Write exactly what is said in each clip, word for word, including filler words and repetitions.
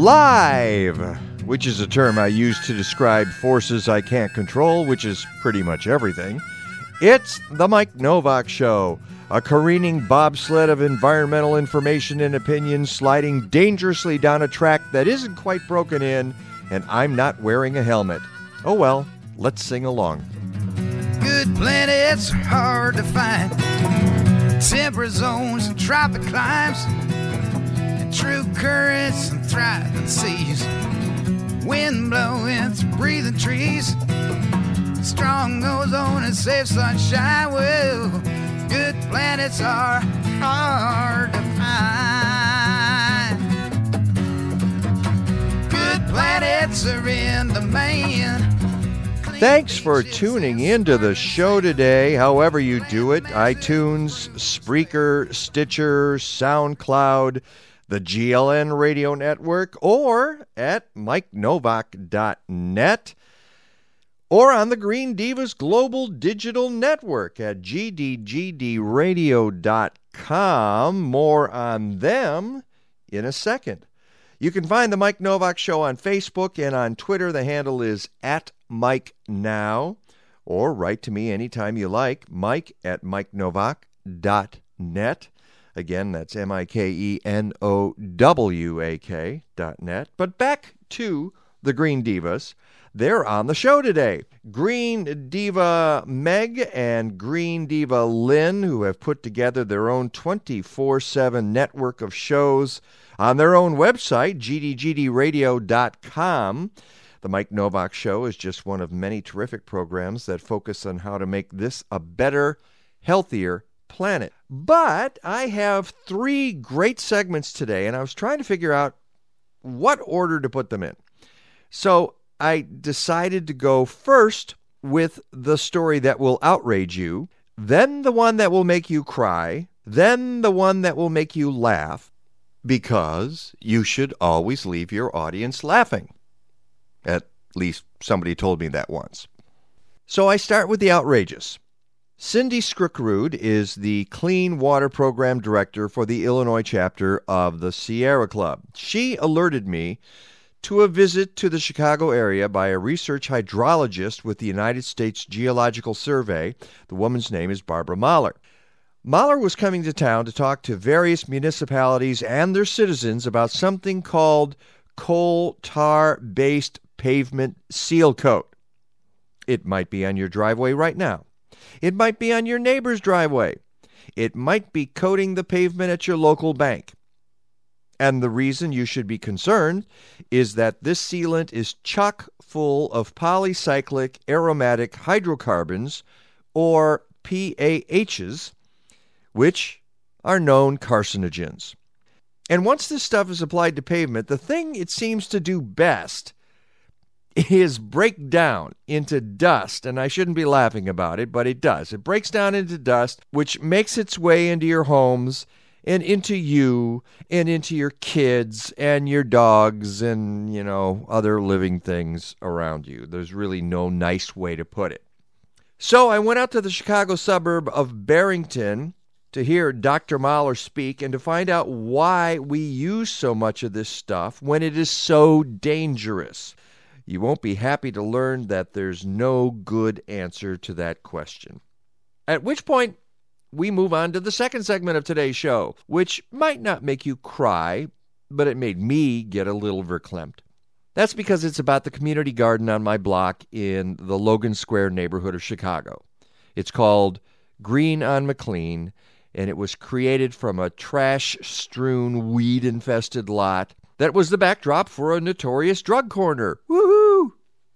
Live, which is a term I use to describe forces I can't control, which is pretty much everything. It's the Mike Novak Show, a careening bobsled of environmental information and opinions sliding dangerously down a track that isn't quite broken in, and I'm not wearing a helmet. Oh well, let's sing along. Good planets are hard to find. Temperate zones and tropic climes. And true currents and thriving seas. Wind blowing through breathing trees. Strong ozone and safe sunshine. Well, good planets are hard to find. Good planets are in demand. Thanks for tuning into the show today, however you do it. iTunes, Spreaker, Stitcher, SoundCloud, the G L N Radio Network, or at mike novak dot net, or on the Green Divas Global Digital Network at g d g d radio dot com. More on them in a second. You can find the Mike Novak Show on Facebook and on Twitter. The handle is at Mike Now, or write to me anytime you like, mike at mike novak dot net. Again, that's M I K E N O W A K dot net. But back to the Green Divas. They're on the show today. Green Diva Meg and Green Diva Lynn, who have put together their own twenty-four seven network of shows on their own website, g d g d radio dot com. The Mike Novak Show is just one of many terrific programs that focus on how to make this a better, healthier planet. But I have three great segments today, and I was trying to figure out what order to put them in. So I decided to go first with the story that will outrage you, then the one that will make you cry, then the one that will make you laugh, because you should always leave your audience laughing. At least somebody told me that once. So I start with the outrageous. Cindy Scrickrud is the Clean Water Program Director for the Illinois chapter of the Sierra Club. She alerted me to a visit to the Chicago area by a research hydrologist with the United States Geological Survey. The woman's name is Barbara Mahler. Mahler was coming to town to talk to various municipalities and their citizens about something called coal tar-based pavement seal coat. It might be on your driveway right now. It might be on your neighbor's driveway. It might be coating the pavement at your local bank. And the reason you should be concerned is that this sealant is chock full of polycyclic aromatic hydrocarbons, or P A Hs, which are known carcinogens. And once this stuff is applied to pavement, the thing it seems to do best is break down into dust. And I shouldn't be laughing about it, but it does. It breaks down into dust, which makes its way into your homes and into you and into your kids and your dogs and, you know, other living things around you. There's really no nice way to put it. So I went out to the Chicago suburb of Barrington to hear Doctor Mahler speak and to find out why we use so much of this stuff when it is so dangerous. You won't be happy to learn that there's no good answer to that question. At which point, we move on to the second segment of today's show, which might not make you cry, but it made me get a little verklempt. That's because it's about the community garden on my block in the Logan Square neighborhood of Chicago. It's called Green on McLean, and it was created from a trash-strewn, weed-infested lot that was the backdrop for a notorious drug corner. Woohoo!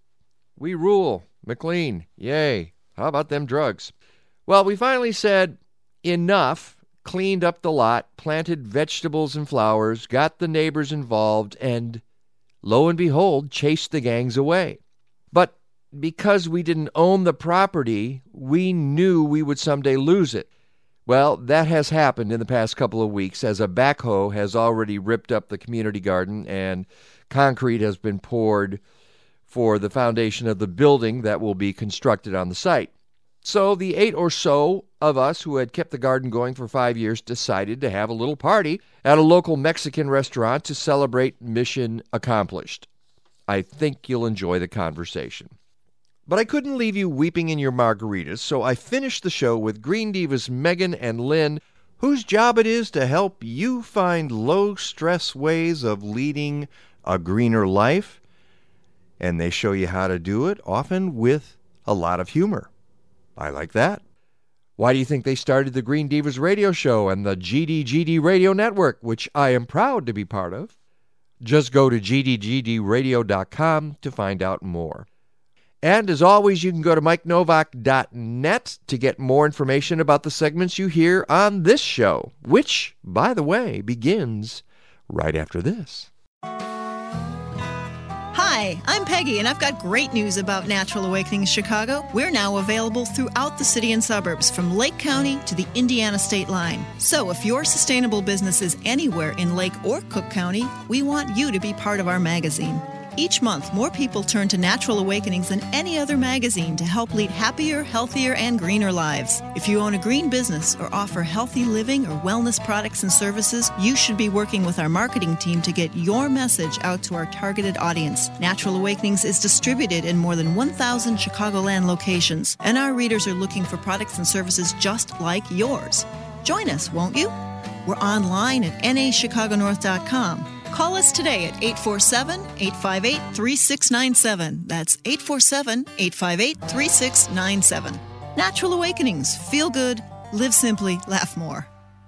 We rule. McLean. Yay. How about them drugs? Well, we finally said enough, cleaned up the lot, planted vegetables and flowers, got the neighbors involved, and lo and behold, chased the gangs away. But because we didn't own the property, we knew we would someday lose it. Well, that has happened in the past couple of weeks as a backhoe has already ripped up the community garden and concrete has been poured for the foundation of the building that will be constructed on the site. So the eight or so of us who had kept the garden going for five years decided to have a little party at a local Mexican restaurant to celebrate mission accomplished. I think you'll enjoy the conversation. But I couldn't leave you weeping in your margaritas, so I finished the show with Green Divas Megan and Lynn, whose job it is to help you find low-stress ways of leading a greener life. And they show you how to do it, often with a lot of humor. I like that. Why do you think they started the Green Divas radio show and the G D G D Radio Network, which I am proud to be part of? Just go to G D G D radio dot com to find out more. And as always, you can go to mike novak dot net to get more information about the segments you hear on this show, which, by the way, begins right after this. Hi, I'm Peggy, and I've got great news about Natural Awakenings Chicago. We're now available throughout the city and suburbs, from Lake County to the Indiana state line. So if your sustainable business is anywhere in Lake or Cook County, we want you to be part of our magazine. Each month, more people turn to Natural Awakenings than any other magazine to help lead happier, healthier, and greener lives. If you own a green business or offer healthy living or wellness products and services, you should be working with our marketing team to get your message out to our targeted audience. Natural Awakenings is distributed in more than one thousand Chicagoland locations, and our readers are looking for products and services just like yours. Join us, won't you? We're online at N A chicago north dot com. Call us today at eight four seven, eight five eight, three six nine seven. That's eight four seven, eight five eight, three six nine seven. Natural Awakenings. Feel good, live simply, laugh more.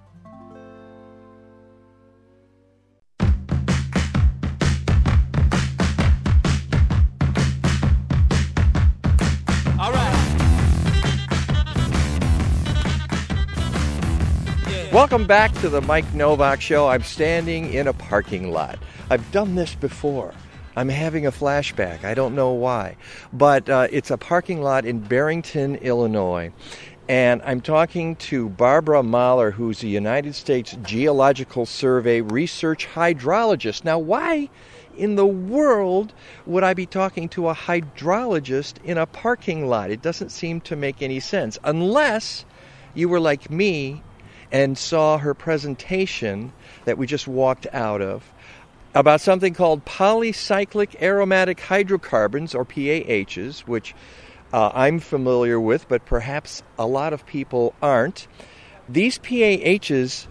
All right. Welcome back to the Mike Novak Show. I'm standing in a parking lot. I've done this before. I'm having a flashback. I don't know why. But uh, it's a parking lot in Barrington, Illinois. And I'm talking to Barbara Mahler, who's a United States Geological Survey research hydrologist. Now, why in the world would I be talking to a hydrologist in a parking lot? It doesn't seem to make any sense. Unless you were like me and saw her presentation that we just walked out of about something called polycyclic aromatic hydrocarbons, or P A Hs, which uh, I'm familiar with, but perhaps a lot of people aren't. These P A Hs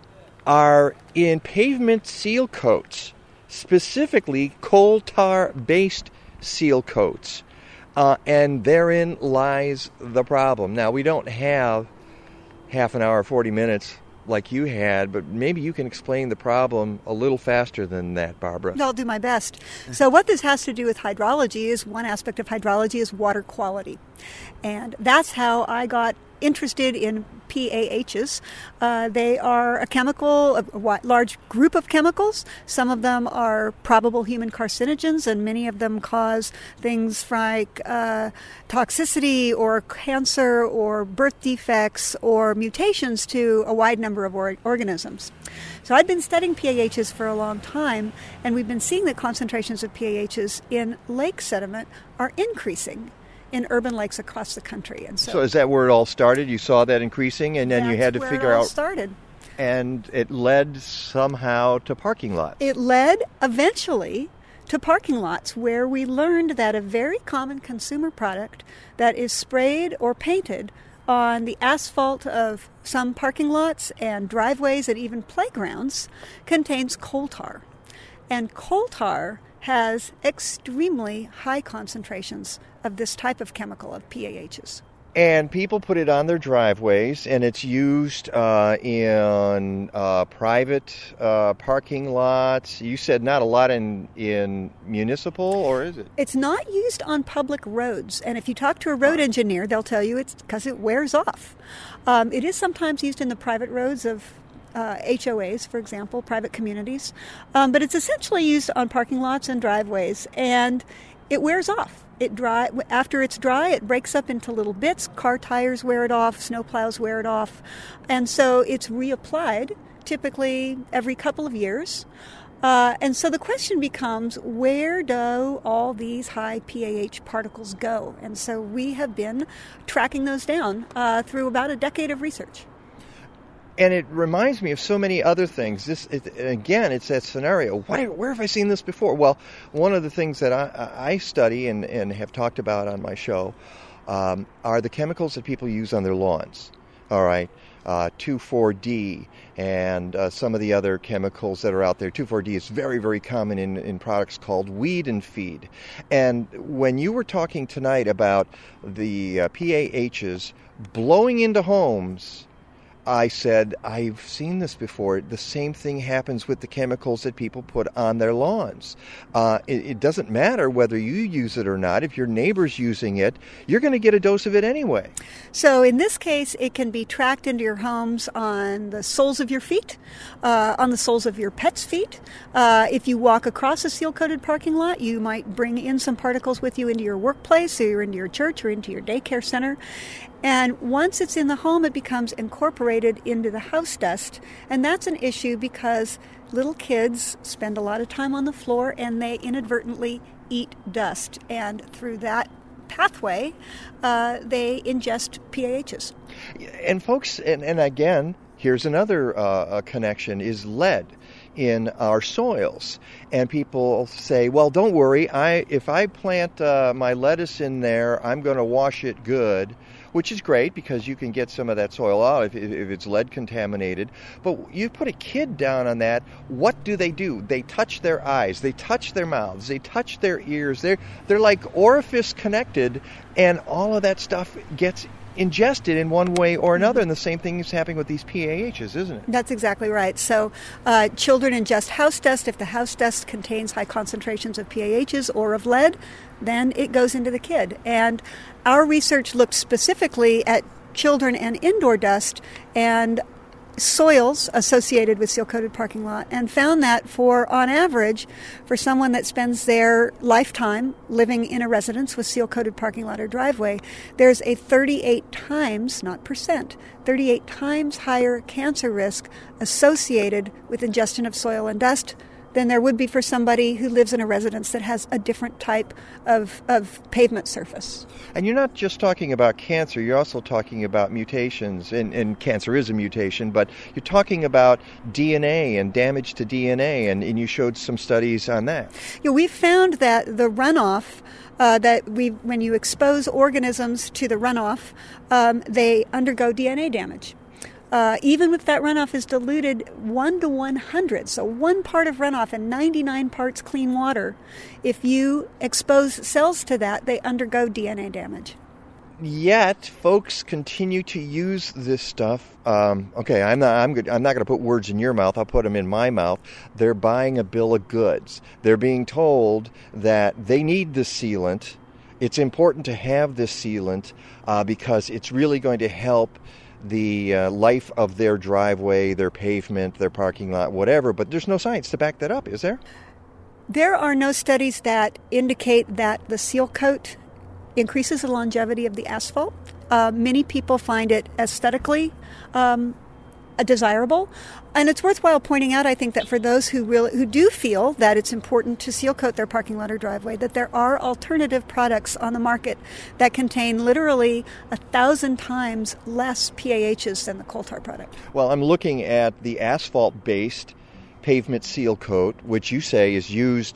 are in pavement seal coats, specifically coal tar-based seal coats, uh, and therein lies the problem. Now, we don't have half an hour, forty minutes like you had, but maybe you can explain the problem a little faster than that, Barbara. I'll do my best. So what this has to do with hydrology is, one aspect of hydrology is water quality. And that's how I got interested in P A Hs. Uh, they are a chemical, a large group of chemicals. Some of them are probable human carcinogens, and many of them cause things like uh, toxicity or cancer or birth defects or mutations to a wide number of or- organisms. So I've been studying P A Hs for a long time, and we've been seeing that concentrations of P A Hs in lake sediment are increasing in urban lakes across the country. And so, so is that where it all started? You saw that increasing, and then you had to where figure it all out. Started. And it led somehow to parking lots. It led eventually to parking lots, where we learned that a very common consumer product that is sprayed or painted on the asphalt of some parking lots and driveways and even playgrounds contains coal tar. And coal tar has extremely high concentrations of this type of chemical, of P A Hs. And people put it on their driveways, and it's used uh, in uh, private uh, parking lots. You said not a lot in, in municipal, or is it? It's not used on public roads. And if you talk to a road engineer, they'll tell you it's because it wears off. Um, it is sometimes used in the private roads of Uh, H O As, for example, private communities. Um, but it's essentially used on parking lots and driveways, and it wears off. It dry after it's dry, it breaks up into little bits. Car tires wear it off, snowplows wear it off, and so it's reapplied typically every couple of years. Uh, and so the question becomes, where do all these high P A H particles go? And so we have been tracking those down uh, through about a decade of research. And it reminds me of so many other things. This, it, again, it's that scenario. Why, where have I seen this before? Well, one of the things that I, I study and, and have talked about on my show um, are the chemicals that people use on their lawns. All right, uh, two four D and uh, some of the other chemicals that are out there. two four D is very, very common in, in products called weed and feed. And when you were talking tonight about the uh, P A Hs blowing into homes, I said, I've seen this before. The same thing happens with the chemicals that people put on their lawns. Uh, it, it doesn't matter whether you use it or not. If your neighbor's using it, you're going to get a dose of it anyway. So in this case, it can be tracked into your homes on the soles of your feet, uh, on the soles of your pet's feet. Uh, if you walk across a seal-coated parking lot, you might bring in some particles with you into your workplace, or into your church, or into your daycare center. And once it's in the home, it becomes incorporated into the house dust. And that's an issue because little kids spend a lot of time on the floor and they inadvertently eat dust. And through that pathway, uh, they ingest P A Hs. And folks, and, and again, here's another uh, connection, is lead in our soils. And people say, well, don't worry, I if I plant uh, my lettuce in there, I'm going to wash it good, which is great because you can get some of that soil out if, if it's lead contaminated. But you put a kid down on that, what do they do? They touch their eyes, they touch their mouths, they touch their ears. They're, they're like orifice connected, and all of that stuff gets ingested in one way or another, and the same thing is happening with these P A Hs, isn't it? That's exactly right. So uh, children ingest house dust. If the house dust contains high concentrations of P A Hs or of lead, then it goes into the kid. And our research looked specifically at children and indoor dust and soils associated with seal-coated parking lot, and found that for, on average, for someone that spends their lifetime living in a residence with seal-coated parking lot or driveway, there's a thirty-eight times, not percent, thirty-eight times higher cancer risk associated with ingestion of soil and dust than there would be for somebody who lives in a residence that has a different type of, of pavement surface. And you're not just talking about cancer, you're also talking about mutations, and, and cancer is a mutation, but you're talking about D N A and damage to D N A, and, and you showed some studies on that. Yeah, we found that the runoff, uh, that we, when you expose organisms to the runoff, um, they undergo D N A damage. Uh, even if that runoff is diluted one to one hundred, so one part of runoff and ninety-nine parts clean water, if you expose cells to that, they undergo D N A damage. Yet, folks continue to use this stuff. Um, okay, I'm not. I'm good. I'm not going to put words in your mouth. I'll put them in my mouth. They're buying a bill of goods. They're being told that they need the sealant. It's important to have this sealant uh, because it's really going to help the uh, life of their driveway, their pavement, their parking lot, whatever, but there's no science to back that up, is there? There are no studies that indicate that the seal coat increases the longevity of the asphalt. Uh, many people find it aesthetically um, desirable, and it's worthwhile pointing out, I think, that for those who really who do feel that it's important to seal coat their parking lot or driveway, that there are alternative products on the market that contain literally a thousand times less P A Hs than the coal tar product. Well, I'm looking at the asphalt-based pavement seal coat, which you say is used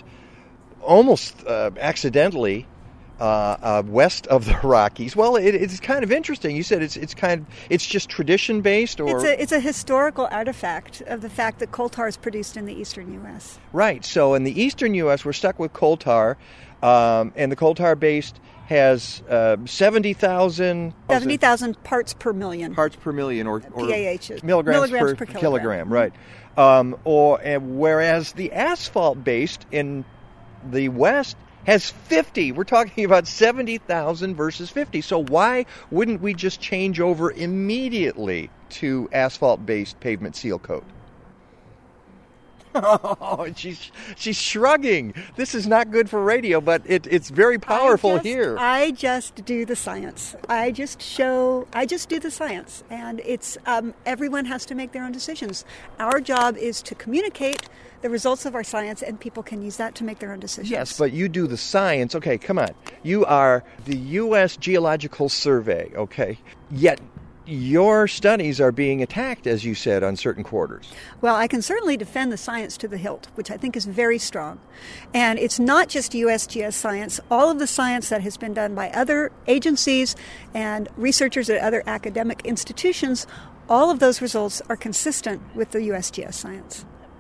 almost uh, accidentally Uh, uh, west of the Rockies. Well, it, it's kind of interesting. You said it's it's kind of it's just tradition based, or it's a it's a historical artifact of the fact that coal tar is produced in the eastern U S. Right. So in the eastern U S, we're stuck with coal tar, um, and the coal tar based has uh, seventy thousand seventy thousand parts per million. Parts per million, or, or P A Hs. milligrams, milligrams per, per kilogram. kilogram. Right. Um, or and whereas the asphalt based in the West has fifty. We're talking about seventy thousand versus fifty. So why wouldn't we just change over immediately to asphalt-based pavement seal coat? Oh, she's she's shrugging. This is not good for radio, but it, it's very powerful I just, here. I just do the science. I just show. I just do the science, and it's um, everyone has to make their own decisions. Our job is to communicate the results of our science, and people can use that to make their own decisions. Yes, but you do the science. Okay, come on. You are the U S Geological Survey, okay? Yet your studies are being attacked, as you said, on certain quarters. Well, I can certainly defend the science to the hilt, which I think is very strong. And it's not just U S G S science. All of the science that has been done by other agencies and researchers at other academic institutions, all of those results are consistent with the U S G S science.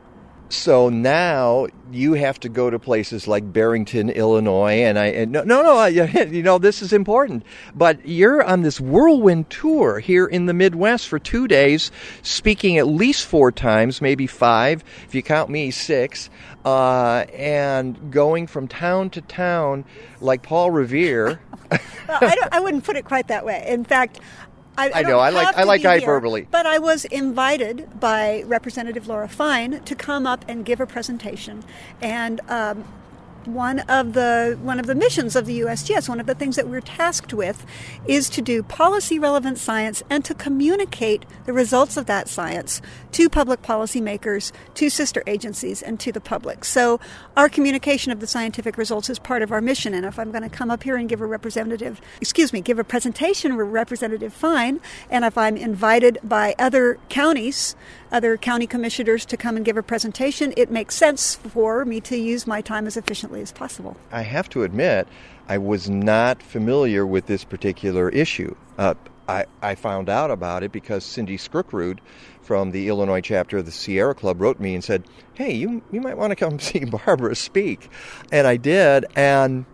So now you have to go to places like Barrington, Illinois, and I and no, no, no, I, you know, this is important. But you're on this whirlwind tour here in the Midwest for two days, speaking at least four times, maybe five, if you count me, six, uh, and going from town to town like Paul Revere. Well, I, don't, I wouldn't put it quite that way. In fact, I, I, I know. I like. I like hyperbole. Here, but I was invited by Representative Laura Fine to come up and give a presentation, and um, one of the one of the missions of the U S G S, one of the things that we're tasked with, is to do policy relevant science and to communicate the results of that science to public policymakers, to sister agencies, and to the public. So our communication of the scientific results is part of our mission. And if I'm going to come up here and give a representative, excuse me, give a presentation with Representative Fine, and if I'm invited by other counties, other county commissioners to come and give a presentation, it makes sense for me to use my time as efficiently as possible. I have to admit, I was not familiar with this particular issue. Uh, I, I found out about it because Cindy Skrukrud from the Illinois chapter of the Sierra Club wrote me and said, hey, you, you might want to come see Barbara speak. And I did, and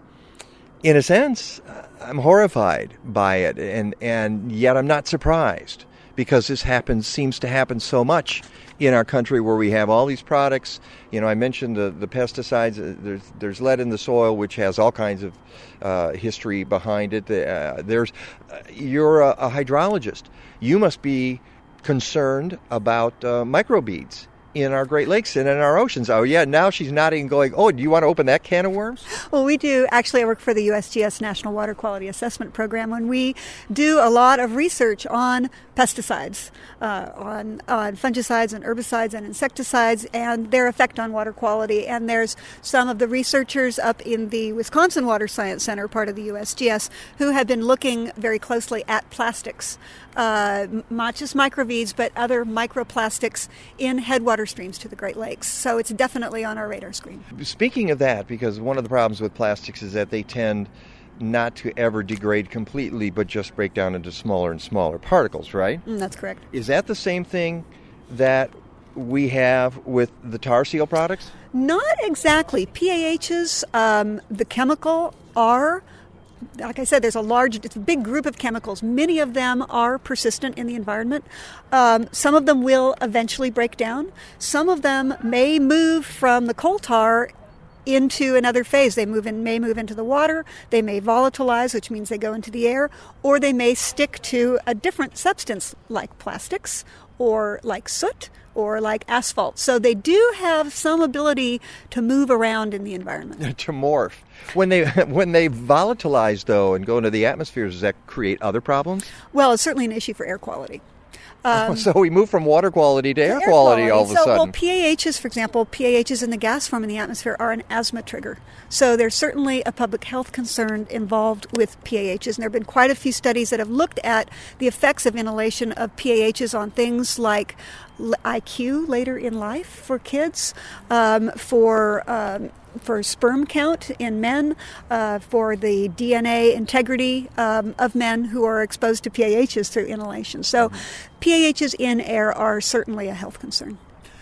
in a sense, I'm horrified by it, and, and yet I'm not surprised, because this happens, seems to happen so much in our country where we have all these products. You know, I mentioned the, the pesticides. There's there's lead in the soil, which has all kinds of uh, history behind it. Uh, there's uh, you're a, a hydrologist. You must be concerned about uh, microbeads in our Great Lakes and in our oceans. Oh, yeah, now she's nodding and going, oh, do you want to open that can of worms? Well, we do. Actually, I work for the U S G S National Water Quality Assessment Program, and we do a lot of research on pesticides, uh, on, on fungicides and herbicides and insecticides, and their effect on water quality. And there's some of the researchers up in the Wisconsin Water Science Center, part of the U S G S, who have been looking very closely at plastics, uh, not just microbeads, but other microplastics in headwater streams to the Great Lakes. So it's definitely on our radar screen. Speaking of that, because one of the problems with plastics is that they tend not to ever degrade completely, but just break down into smaller and smaller particles, right? Mm, that's correct. Is that the same thing that we have with the tar seal products? Not exactly. P A Hs, um, the chemical, are, like I said, there's a large, it's a big group of chemicals. Many of them are persistent in the environment. Um, some of them will eventually break down. Some of them may move from the coal tar into another phase. They move in, may move into the water, they may volatilize, which means they go into the air, or they may stick to a different substance like plastics or like soot or like asphalt. So they do have some ability to move around in the environment. To morph. When they when they volatilize, though, and go into the atmosphere, does that create other problems? Well, it's certainly an issue for air quality. Um, so we move from water quality to air, air quality, quality all of a so, sudden. Well, P A Hs, for example, P A Hs in the gas form in the atmosphere are an asthma trigger. So there's certainly a public health concern involved with P A Hs. And there have been quite a few studies that have looked at the effects of inhalation of P A Hs on things like I Q later in life for kids, um, for um, for sperm count in men, uh, for the D N A integrity um, of men who are exposed to P A Hs through inhalation. So P A Hs in air are certainly a health concern.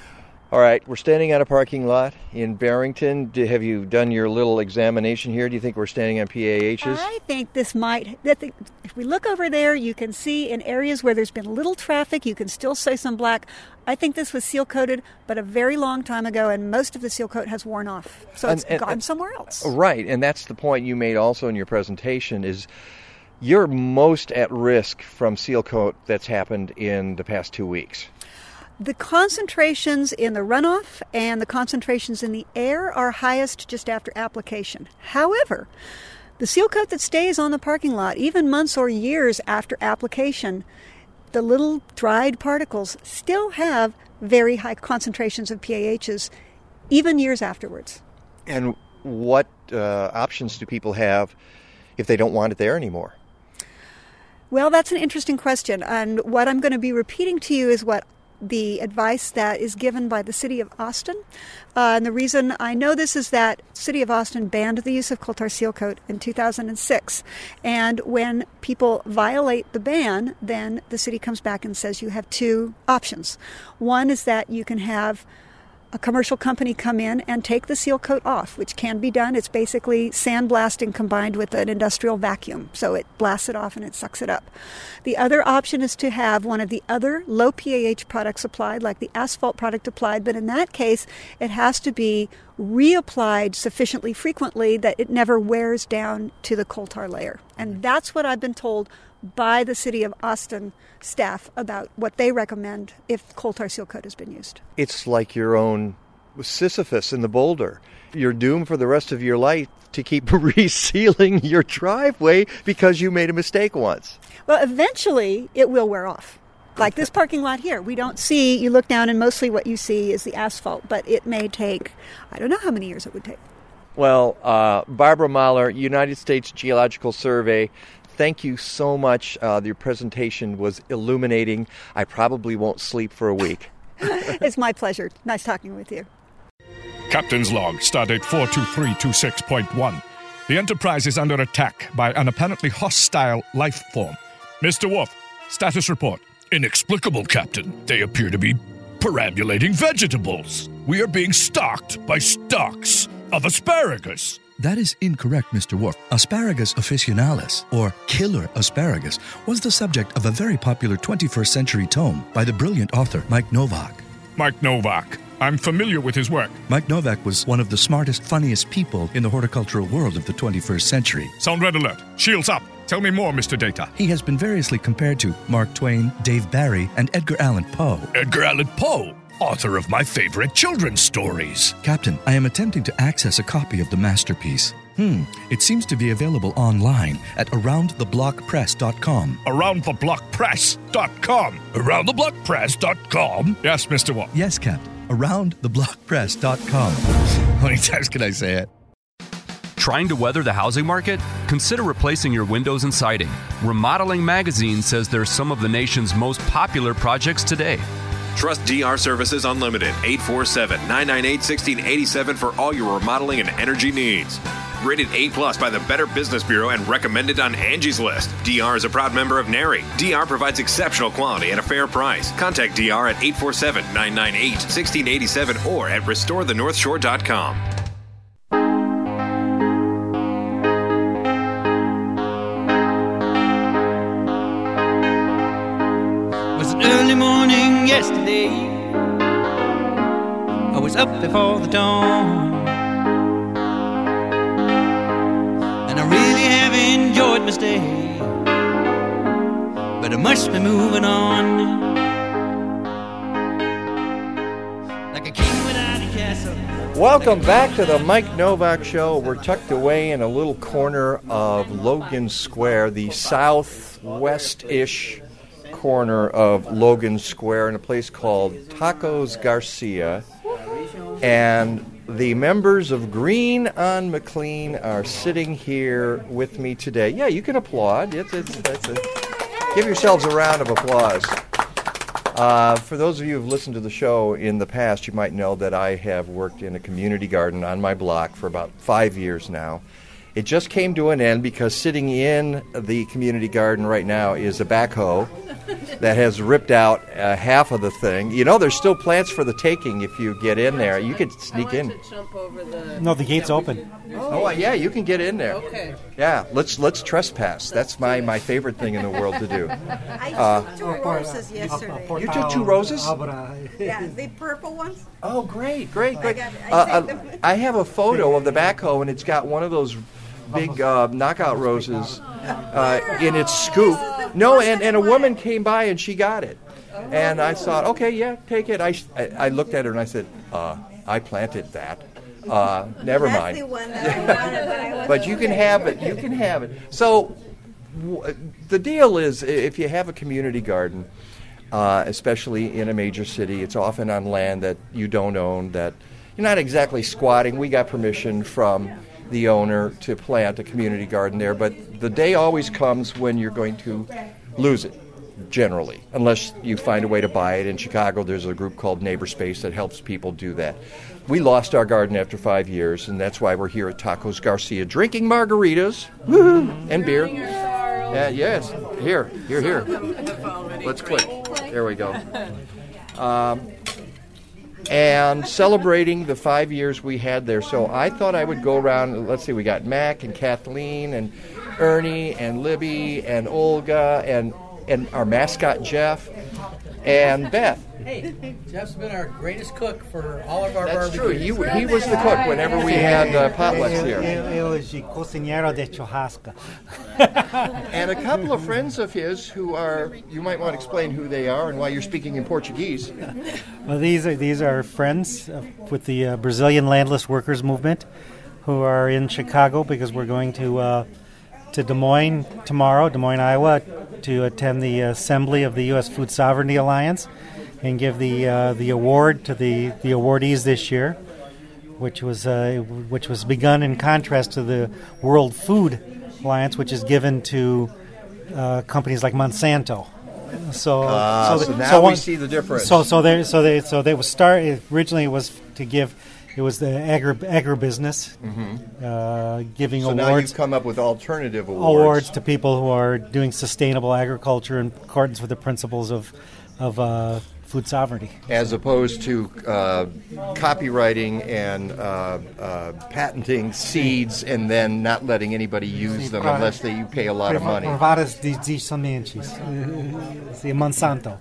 All right, we're standing on a parking lot in Barrington. Do, have you done your little examination here? Do you think we're standing on P A Hs? I think this might, that the, if we look over there, you can see in areas where there's been little traffic, you can still see some black. I think this was seal coated, but a very long time ago, and most of the seal coat has worn off. So it's and, and, gone somewhere else. Right, and that's the point you made also in your presentation is you're most at risk from seal coat that's happened in the past two weeks. The concentrations in the runoff and the concentrations in the air are highest just after application. However, the seal coat that stays on the parking lot, even months or years after application, the little dried particles still have very high concentrations of P A Hs, even years afterwards. And what uh, options do people have if they don't want it there anymore? Well, that's an interesting question. And what I'm going to be repeating to you is what the advice that is given by the City of Austin. Uh, and the reason I know this is that City of Austin banned the use of coal tar seal coat in two thousand six. And when people violate the ban, then the city comes back and says you have two options. One is that you can have a commercial company come in and take the seal coat off, which can be done. It's basically sandblasting combined with an industrial vacuum. So it blasts it off and it sucks it up. The other option is to have one of the other low P A H products applied, like the asphalt product applied, but in that case, it has to be reapplied sufficiently frequently that it never wears down to the coal tar layer. And that's what I've been told by the City of Austin staff about what they recommend if coal tar seal coat has been used. It's like your own Sisyphus in the boulder. You're doomed for the rest of your life to keep resealing your driveway because you made a mistake once. Well, eventually it will wear off. Like this parking lot here, we don't see, you look down and mostly what you see is the asphalt, but it may take, I don't know how many years it would take. Well, uh, Barbara Mahler, United States Geological Survey, thank you so much. Uh, your presentation was illuminating. I probably won't sleep for a week. It's my pleasure. Nice talking with you. Captain's log, stardate four two three two six point one. The Enterprise is under attack by an apparently hostile life form. Mister Wolf, status report. Inexplicable, Captain. They appear to be perambulating vegetables. We are being stalked by stalks of asparagus. That is incorrect, Mister Worf. Asparagus officinalis, or killer asparagus, was the subject of a very popular twenty-first century tome by the brilliant author Mike Novak. Mike Novak. I'm familiar with his work. Mike Novak was one of the smartest, funniest people in the horticultural world of the twenty-first century. Sound red alert. Shields up. Tell me more, Mister Data. He has been variously compared to Mark Twain, Dave Barry, and Edgar Allan Poe. Edgar Allan Poe, author of my favorite children's stories. Captain, I am attempting to access a copy of the masterpiece. Hmm, it seems to be available online at around the block press dot com. around the block press dot com. around the block press dot com? Yes, Mister Wolf. Yes, Captain. around the block press dot com. How many times can I say it? Trying to weather the housing market? Consider replacing your windows and siding. Remodeling Magazine says they're some of the nation's most popular projects today. Trust D R Services Unlimited, eight four seven, nine nine eight, one six eight seven for all your remodeling and energy needs. Rated A plus by the Better Business Bureau and recommended on Angie's List. D R is a proud member of NARI. D R provides exceptional quality at a fair price. Contact D R at eight four seven, nine nine eight, one six eight seven or at restore the north shore dot com. Early morning yesterday, I was up before the dawn, and I really have enjoyed my stay, but I must be moving on. Like a king without a castle. Welcome back to the Mike Novak Show. We're tucked away in a little corner of Logan Square, the southwest-ish corner of Logan Square in a place called Tacos Garcia, and the members of Green on McLean are sitting here with me today. Yeah, you can applaud. It's, it's, that's a, give yourselves a round of applause. Uh, for those of you who've listened to the show in the past, you might know that I have worked in a community garden on my block for about five years now. It just came to an end because sitting in the community garden right now is a backhoe that has ripped out uh, half of the thing. You know, there's still plants for the taking if you get in there. You could sneak in. To jump over the... No, the gate's open. Oh, uh, yeah, you can get in there. Okay. Yeah, let's let's trespass. That's my, my favorite thing in the world to do. I Uh, took two roses yesterday. You took two roses? Yeah, the purple ones. Oh, great, great, great. I got- I Uh, saved uh, them. I have a photo of the backhoe, and it's got one of those big uh, knockout roses uh, in its scoop. No, and, and a woman came by, and she got it. And I thought, okay, yeah, take it. I, I, I looked at her and I said, uh, I planted that. Uh, never That's mind. the one that I wanted, but I wasn't But you can have it. You can have it. So w- the deal is, if you have a community garden, uh, especially in a major city, it's often on land that you don't own, that you're not exactly squatting. We got permission from the owner to plant a community garden there, but the day always comes when you're going to lose it, generally, unless you find a way to buy it. In Chicago, there's a group called Neighbor Space that helps people do that. We lost our garden after five years, and that's why we're here at Tacos Garcia drinking margaritas and beer. Uh, yes, here, here, here. Let's click. There we go. Um, and celebrating the five years we had there. So I thought I would go around. Let's see, we got Mac and Kathleen and Ernie and Libby and Olga and and our mascot Jeff and Beth. Hey, Jeff's been our greatest cook for all of our That's barbecues. true. He, he was the cook whenever we had uh, potlucks here. Eu sou cozinheiro de churrasco. And a couple of friends of his who are, you might want to explain who they are and why you're speaking in Portuguese. Well, these are these are friends uh, with the uh, Brazilian Landless Workers Movement, who are in Chicago because we're going to uh, to Des Moines tomorrow, Des Moines, Iowa, to attend the assembly of the U S Food Sovereignty Alliance and give the uh, the award to the, the awardees this year, which was uh, which was begun in contrast to the World Food Alliance, which is given to uh, companies like Monsanto. So, uh, so, so the, now so we one, see the difference. So, so they, so they, so they was start. Originally, it was to give. It was the agri agribusiness mm-hmm. uh, giving so awards. So now you've come up with alternative awards. Awards to people who are doing sustainable agriculture in accordance with the principles of of uh, food sovereignty. As opposed to uh, copywriting and uh, uh, patenting seeds and then not letting anybody use them unless they, you pay a lot of money. Várias sementes. See, Monsanto.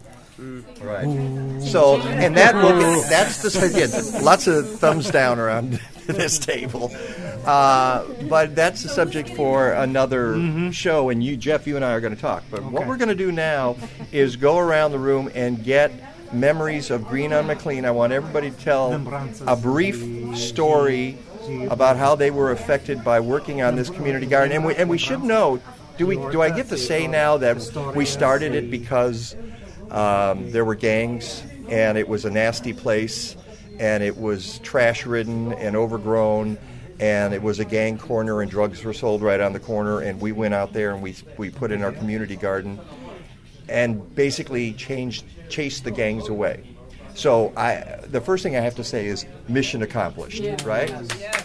Right. So, and that will, that's the, yeah, lots of thumbs down around this table. Uh, but that's the subject for another mm-hmm. show, and you, Jeff, you and I are going to talk. But okay. What we're going to do now is go around the room and get memories of Green on McLean. I want everybody to tell a brief story about how they were affected by working on this community garden. And we, and we should know, do we? Do I get to say now that we started it because Um, there were gangs, and it was a nasty place, and it was trash-ridden and overgrown, and it was a gang corner, and drugs were sold right on the corner, and we went out there and we we put in our community garden and basically changed, chased the gangs away. So I, the first thing I have to say is mission accomplished, right? Yes.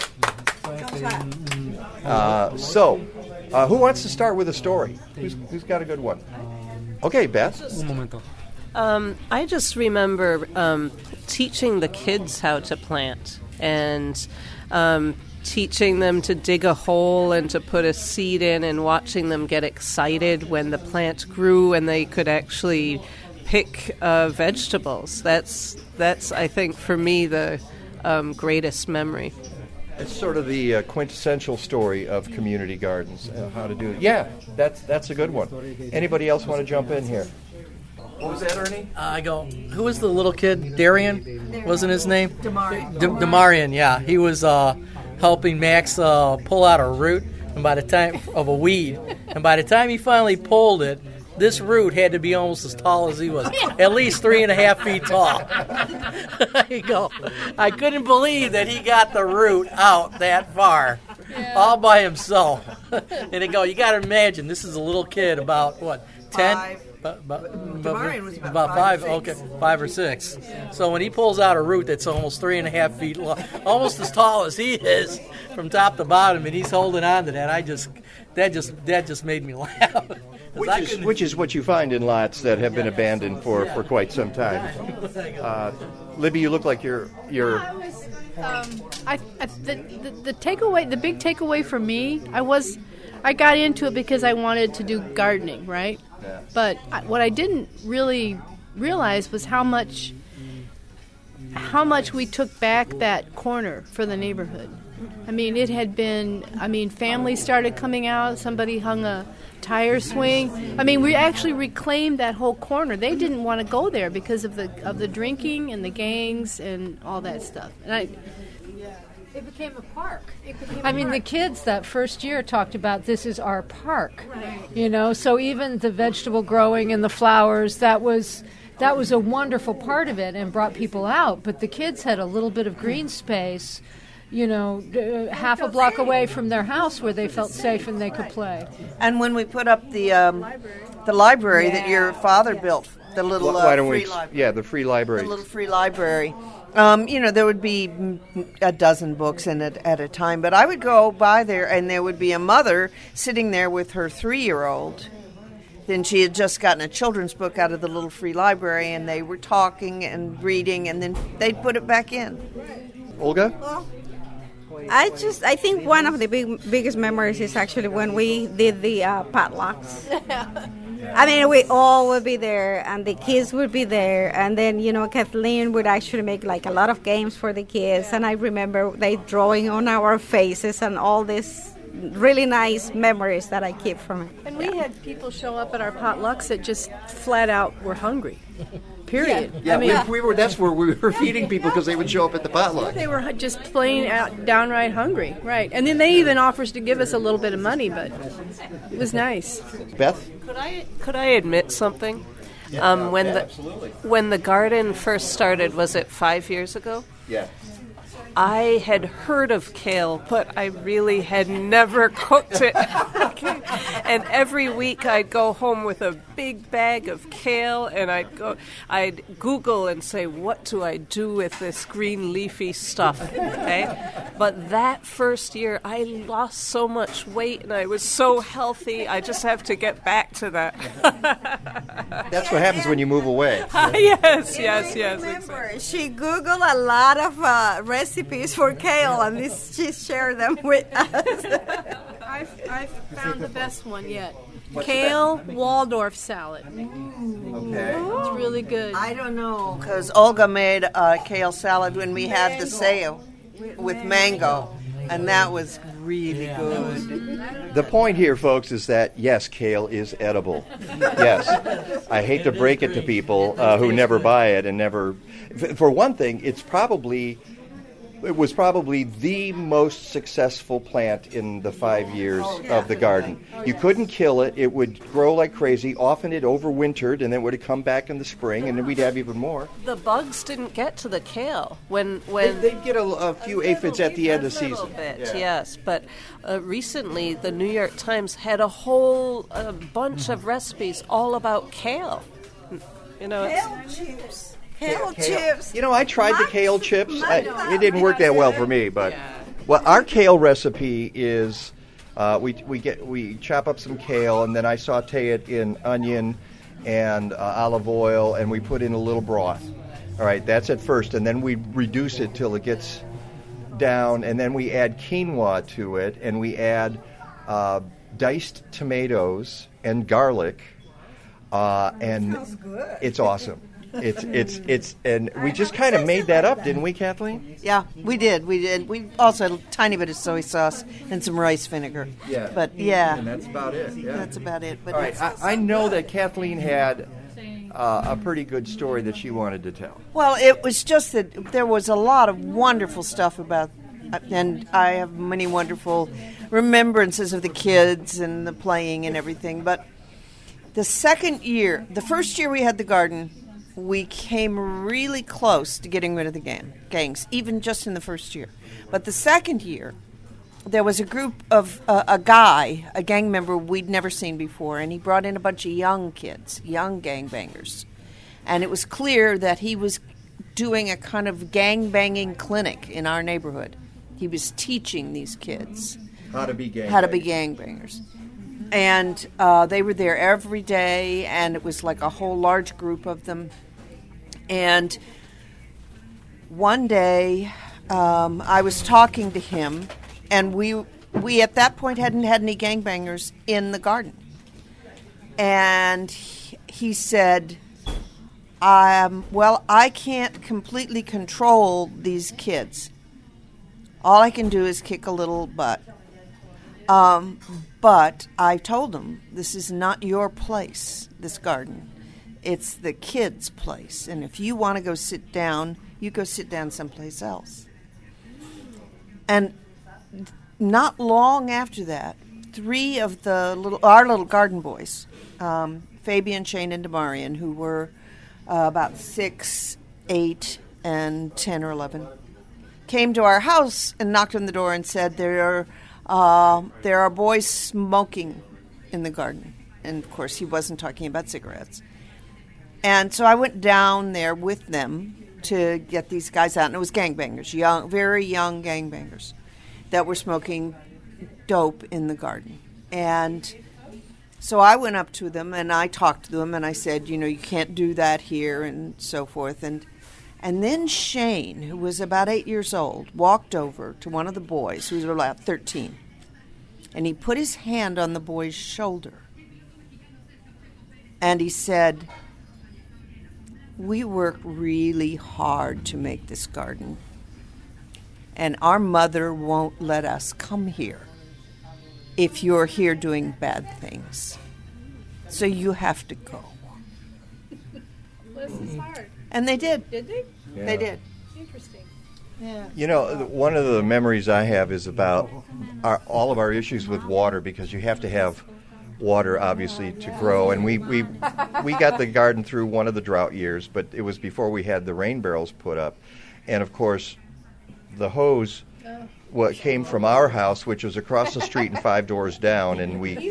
Uh, so, uh, who wants to start with a story? Who's, who's got a good one? Okay, Beth. Um, I just remember um, teaching the kids how to plant and um, teaching them to dig a hole and to put a seed in and watching them get excited when the plant grew and they could actually pick uh, vegetables. That's, that's I think, for me, the um, greatest memory. It's sort of the uh, quintessential story of community gardens, uh, how to do it. Yeah, that's that's a good one. Anybody else want to jump in here? What was that, Ernie? Uh, I go, who was the little kid? Darian? Wasn't his name? Damarian. D- Damarian, yeah. He was uh, helping Max uh, pull out a root and by the time of a weed. And by the time he finally pulled it, this root had to be almost as tall as he was, at least three and a half feet tall. I go, I couldn't believe that he got the root out that far, yeah. all by himself. And I go, you got to imagine, this is a little kid about, what, ten? Five. About, about, Damarian was about, about five, five, okay, five or six. Yeah. So when he pulls out a root that's almost three and a half feet long, almost as tall as he is from top to bottom, and he's holding on to that, I just, that just, that just made me laugh. Which is, which is what you find in lots that have been abandoned for, for quite some time. Uh, Libby, you look like you're you're. Um, I, I the, the the takeaway, the big takeaway for me, I was, I got into it because I wanted to do gardening, right? Yeah. But I, what I didn't really realize was how much, how much we took back that corner for the neighborhood. I mean, it had been, I mean, families started coming out. Somebody hung a tire swing. I mean, we actually reclaimed that whole corner. They didn't want to go there because of the of the drinking and the gangs and all that stuff. And I, it became a park. It became I a mean, park. the kids that first year talked about this is our park. Right. You know, so even the vegetable growing and the flowers, that was that was a wonderful part of it and brought people out. But the kids had a little bit of green space, you know, uh, half a block away from their house where they felt safe and they could play. And when we put up the um, the library that your father built, the little uh, Why don't free we? library, Yeah, the free library. the little free library. Um, you know, there would be a dozen books in it at a time, but I would go by there and there would be a mother sitting there with her three-year-old. Then she had just gotten a children's book out of the little free library, and they were talking and reading, and then they'd put it back in. Olga? I just, I think one of the big, biggest memories is actually when we did the uh, potlucks. I mean, we all would be there, and the kids would be there, and then, you know, Kathleen would actually make, like, a lot of games for the kids, and I remember they drawing on our faces and all this really nice memories that I keep from it. and we had people show up at our potlucks that just flat out were hungry. Period. Yeah, I mean, we, we were. That's where we were feeding people because they would show up at the potluck. they were just plain out, downright hungry, right? And then they even offers to give us a little bit of money, but it was nice. Beth? Could I could I admit something? Um, when the when the garden first started, was it five years ago? Yeah. I had heard of kale, but I really had never cooked it. Okay. And every week I'd go home with a big bag of kale, and I'd go, I'd Google and say, what do I do with this green leafy stuff? Okay. But that first year, I lost so much weight, and I was so healthy. I just have to get back to that. That's what happens when you move away. yes, yes, yes. Remember, she Googled a lot of uh, recipes for kale, and this, she shared them with us. I've, I've found the best one yet. Kale Waldorf salad. Okay. It's really good. I don't know, because Olga made a kale salad when we had the sale with mango, and that was really good. The point here, folks, is that, yes, kale is edible. Yes. I hate to break it to people uh, who never buy it and never... For one thing, it's probably... It was probably the most successful plant in the five years of the garden. You couldn't kill it. It would grow like crazy. Often it overwintered, and then would come back in the spring, and then we'd have even more. The bugs didn't get to the kale when when They, they'd get a, a few aphids at the end of the a little season. bit, Yeah. yes. But uh, recently, the New York Times had a whole uh, bunch of recipes all about kale. You know, it's, Kale chips. Kale chips. You know, I tried the kale chips. I, it didn't work that well for me, but well, our kale recipe is uh, we we get we chop up some kale and then I saute it in onion and uh, olive oil, and we put in a little broth. All right, that's at first, and then we reduce it till it gets down, and then we add quinoa to it, and we add uh, diced tomatoes and garlic, uh, and it's awesome. It's it's it's and we just kind of made that up, didn't we, Kathleen? Yeah, we did. We did. We also had a tiny bit of soy sauce and some rice vinegar. Yeah. But yeah, And that's about it. Yeah. that's about it. But All right, it's- I, I know that Kathleen had uh, a pretty good story that she wanted to tell. Well, it was just that there was a lot of wonderful stuff about, and I have many wonderful remembrances of the kids and the playing and everything. But the second year, the first year we had the garden, we came really close to getting rid of the gang, gangs, even just in the first year. But the second year, there was a group of, uh, a guy, a gang member we'd never seen before, and he brought in a bunch of young kids, young gangbangers. And it was clear that he was doing a kind of gang-banging clinic in our neighborhood. He was teaching these kids How to be gang. how to be gangbangers. And uh, they were there every day, and it was like a whole large group of them. And one day, um, I was talking to him, and we we at that point hadn't had any gangbangers in the garden. And he, he said, um, well, I can't completely control these kids. All I can do is kick a little butt. Um, but I told them, this is not your place, this garden. It's the kids' place. And if you want to go sit down, you go sit down someplace else. And not long after that, three of the little, our little garden boys, um, Fabian, Shane, and Demarian, who were uh, about six, eight, and ten or eleven, came to our house and knocked on the door and said, there are, uh, there are boys smoking in the garden. And, of course, he wasn't talking about cigarettes. And so I went down there with them to get these guys out. And it was gangbangers, young, very young gangbangers that were smoking dope in the garden. And so I went up to them and I talked to them and I said, you know, you can't do that here and so forth. And and then Shane, who was about eight years old, walked over to one of the boys, who was about thirteen, and he put his hand on the boy's shoulder. And he said, we work really hard to make this garden, and our mother won't let us come here if you're here doing bad things. So you have to go. Bless his heart. And they did. Did they? Yeah. They did. Interesting. Yeah. You know, th- one of the memories I have is about our, all of our issues with water, because you have to have water, obviously, to grow. And we, we, we got the garden through one of the drought years, but it was before we had the rain barrels put up. And, of course, the hose what came from our house, which was across the street and five doors down, and we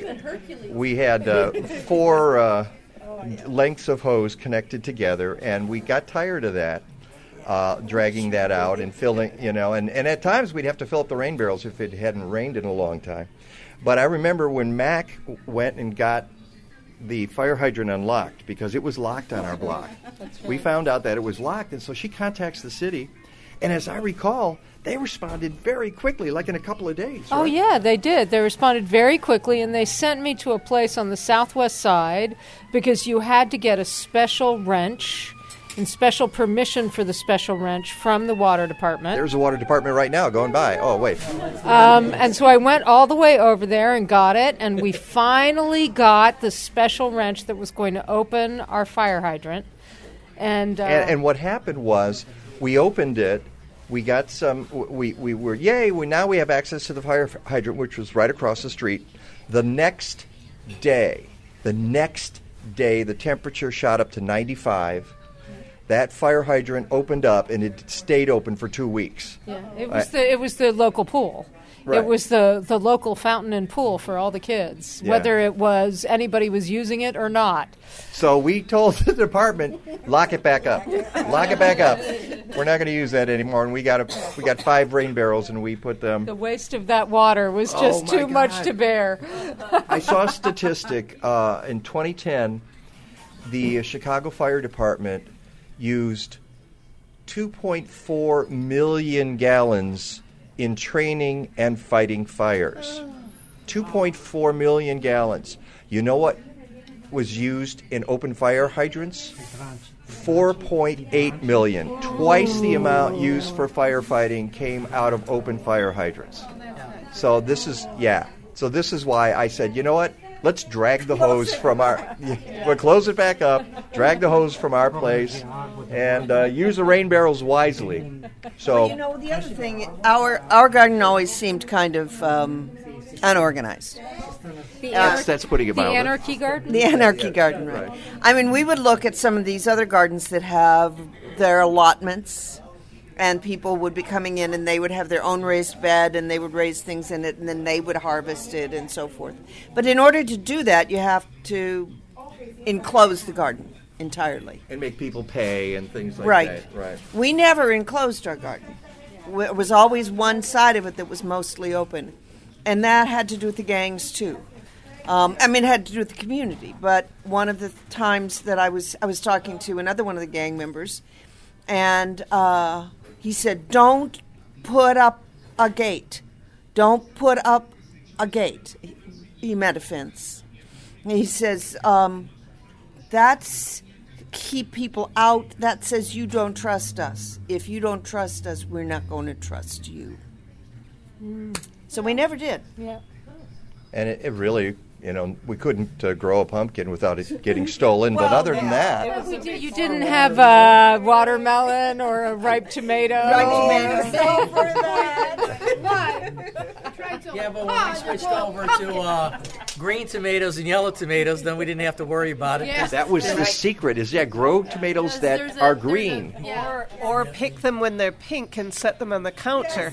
we had uh, four uh, lengths of hose connected together, and we got tired of that, uh, dragging that out and filling, you know, and, and at times we'd have to fill up the rain barrels if it hadn't rained in a long time. But I remember when Mac went and got the fire hydrant unlocked, because it was locked on our block. We found out that it was locked, and so she contacts the city, and as I recall, they responded very quickly, like in a couple of days. Oh, right? yeah, they did. They responded very quickly, and they sent me to a place on the southwest side because you had to get a special wrench and special permission for the special wrench from the water department. There's a water department right now going by. Oh, wait. Um, and so I went all the way over there and got it, and we finally got the special wrench that was going to open our fire hydrant. And, uh, and, and what happened was we opened it. We got some, we, we were, yay, we, now we have access to the fire hydrant, which was right across the street. The next day, the next day, the temperature shot up to ninety-five. That fire hydrant opened up, and it stayed open for two weeks. Yeah, it was I, the it was the local pool. Right. It was the, the local fountain and pool for all the kids, Yeah. whether it was anybody was using it or not. So we told the department, lock it back up, lock it back up. We're not going to use that anymore. And we got a, we got five rain barrels, and we put them. The waste of that water was just Oh, my too much God. to bear. I saw a statistic uh, in twenty ten. The Chicago Fire Department used two point four million gallons in training and fighting fires. two point four million gallons. You know what was used in open fire hydrants? four point eight million. Twice the amount used for firefighting came out of open fire hydrants. So this is, yeah. So this is why I said, you know what? Let's drag the hose from our, we'll close it back up, drag the hose from our place, and uh, use the rain barrels wisely. So, Well, you know, the other thing, our our garden always seemed kind of um, unorganized. The That's- that's putting it The mildly. anarchy garden? The anarchy garden, right. I mean, we would look at some of these other gardens that have their allotments, and people would be coming in and they would have their own raised bed and they would raise things in it and then they would harvest it and so forth. But in order to do that, you have to enclose the garden entirely. and make people pay and things like Right. that. Right. We never enclosed our garden. W- It was always one side of it that was mostly open. And that had to do with the gangs, too. Um, I mean, it had to do with the community. But one of the times that I was I was talking to another one of the gang members, and uh, he said, don't put up a gate. Don't put up a gate. He, he meant a fence. He says, um, that's keep people out. That says you don't trust us. If you don't trust us, we're not going to trust you. So we never did. Yeah. And it, it really, you know, we couldn't uh, grow a pumpkin without it getting stolen. But other than that, We did, you didn't have a watermelon or a ripe tomato. Ripe tomato. Yeah, but when we switched over to uh, green tomatoes and yellow tomatoes, then we didn't have to worry about it. Yeah. That was the secret, is yeah, grow tomatoes that There's a- are there's a- green. yeah. Or, or pick them when they're pink and set them on the counter.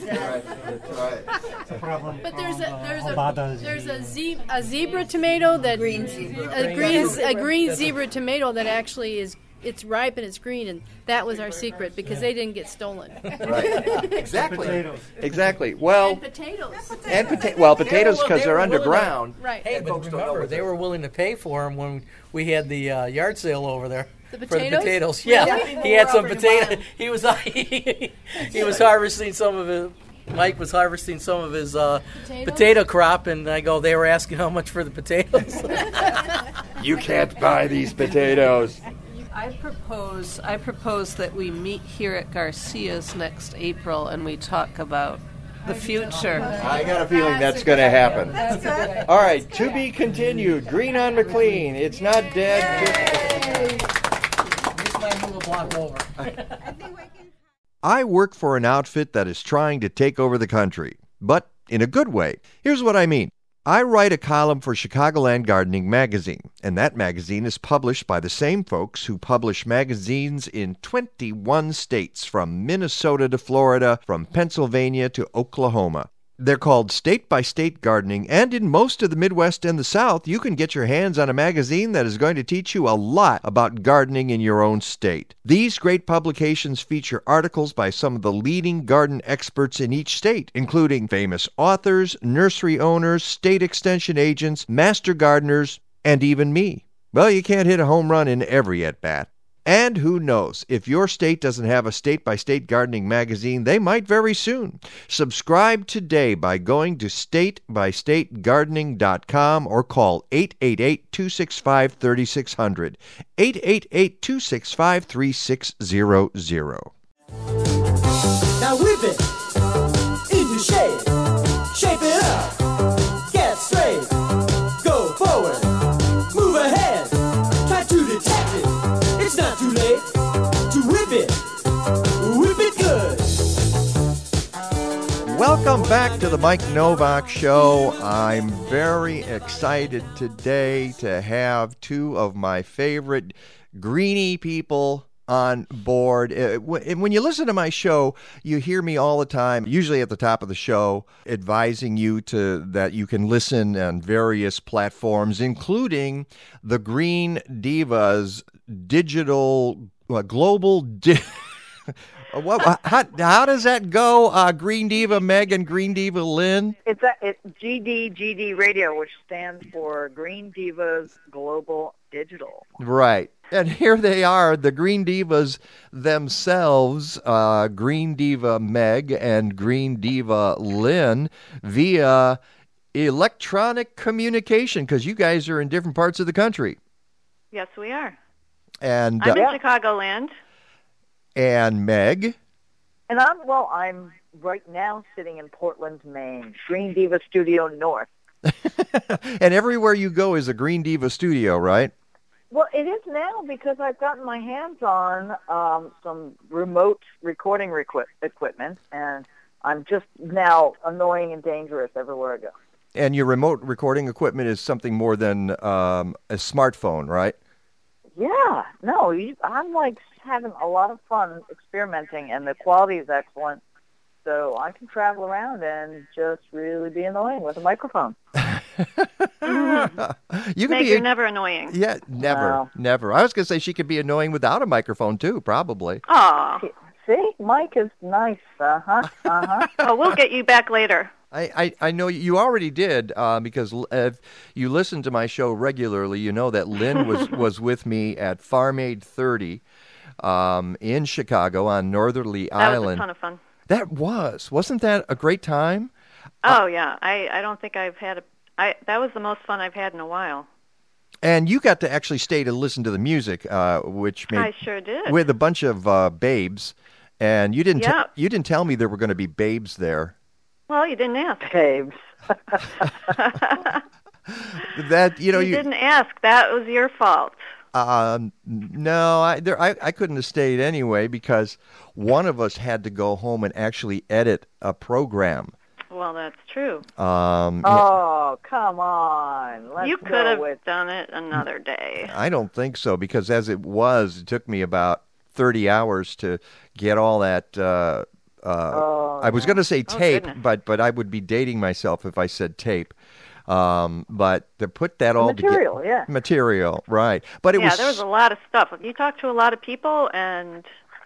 But there's a there's Obada a there's a, ze- a zebra tomato that green a green a green zebra tomato that actually is it's ripe and it's green, and that was our secret because they didn't get stolen. Right. Exactly. Potatoes. Exactly. Well, And potatoes. and pota- well, potatoes They were- because they they're were willing to- underground. Right. Hey, but remember, they were willing to pay for them when we had the uh, yard sale over there. The For the potatoes? potatoes, yeah. Really? He had some potato. He was he, he was harvesting some of his. Mike was harvesting some of his uh, Potatoes? potato crop, and I go. They were asking how much for the potatoes. You can't buy these potatoes. I propose I propose that we meet here at Garcia's next April and we talk about the future. I got a feeling that's going to happen. All right, to be continued. Green on McLean. It's not dead. Just might move a block over. I work for an outfit that is trying to take over the country, but in a good way. Here's what I mean. I write a column for Chicagoland Gardening Magazine, and that magazine is published by the same folks who publish magazines in twenty-one states, from Minnesota to Florida, from Pennsylvania to Oklahoma. They're called State by State Gardening, and in most of the Midwest and the South, you can get your hands on a magazine that is going to teach you a lot about gardening in your own state. These great publications feature articles by some of the leading garden experts in each state, including famous authors, nursery owners, state extension agents, master gardeners, and even me. Well, you can't hit a home run in every at-bat. And who knows, if your state doesn't have a state-by-state gardening magazine, they might very soon. Subscribe today by going to state by state gardening dot com or call eight eight eight, two six five, three six zero zero, eight eight eight, two six five, three six zero zero. Now whip it into shape, shape it up, get straight, go forward, move ahead, try to detect it. It's not too late to whip it, whip it good. Welcome back to the Mike Novak Show. I'm very excited today to have two of my favorite greenie people on board. Uh, wh- When you listen to my show, you hear me all the time, usually at the top of the show, advising you to that you can listen on various platforms, including the Green Divas digital, uh, global di- what, how, how does that go, uh, Green Diva Meg and Green Diva Lynn? It's a, it's G D G D Radio, which stands for Green Divas Global Digital. Right. And here they are, the Green Divas themselves, uh, Green Diva Meg and Green Diva Lynn, via electronic communication, because you guys are in different parts of the country. Yes, we are. And I'm in uh, Chicagoland. and Meg. And I'm, well, I'm right now sitting in Portland, Maine, Green Diva Studio North. And everywhere you go is a Green Diva studio, right? Well, it is now because I've gotten my hands on um, some remote recording requi- equipment, and I'm just now annoying and dangerous everywhere I go. And your remote recording equipment is something more than um, a smartphone, right? Yeah, no, you, I'm like having a lot of fun experimenting, and the quality is excellent. So I can travel around and just really be annoying with a microphone. You Meg, be you're never annoying. Yeah, never, No. never. I was going to say she could be annoying without a microphone too, probably. Aw. See, Mike is nice. Uh-huh, uh-huh. Oh, we'll get you back later. I, I, I know you already did uh, because l- if you listen to my show regularly, you know that Lynn was, was with me at Farm Aid thirty um, in Chicago on Northerly That Island. was a ton of fun. That was. Wasn't that a great time? Oh, yeah. I, I don't think I've had a... I, that was the most fun I've had in a while. And you got to actually stay to listen to the music, uh, which made... I sure did. With a bunch of uh, babes. And you didn't, Yeah. te- you didn't tell me there were going to be babes there. Well, you didn't ask. Babes. That you know you, you, didn't ask. That was your fault. Um, no, I, there, I I couldn't have stayed anyway because one of us had to go home and actually edit a program. Well, that's true. Um, Oh, come on. Let's you could go have with... done it another day. I don't think so because as it was, it took me about thirty hours to get all that. Uh, uh, Oh, I was no. going to say Oh, tape, goodness. but but I would be dating myself if I said tape. Um, but to put that all Material, together, yeah. material, right? But it yeah, was there was a lot of stuff. You talked to a lot of people, and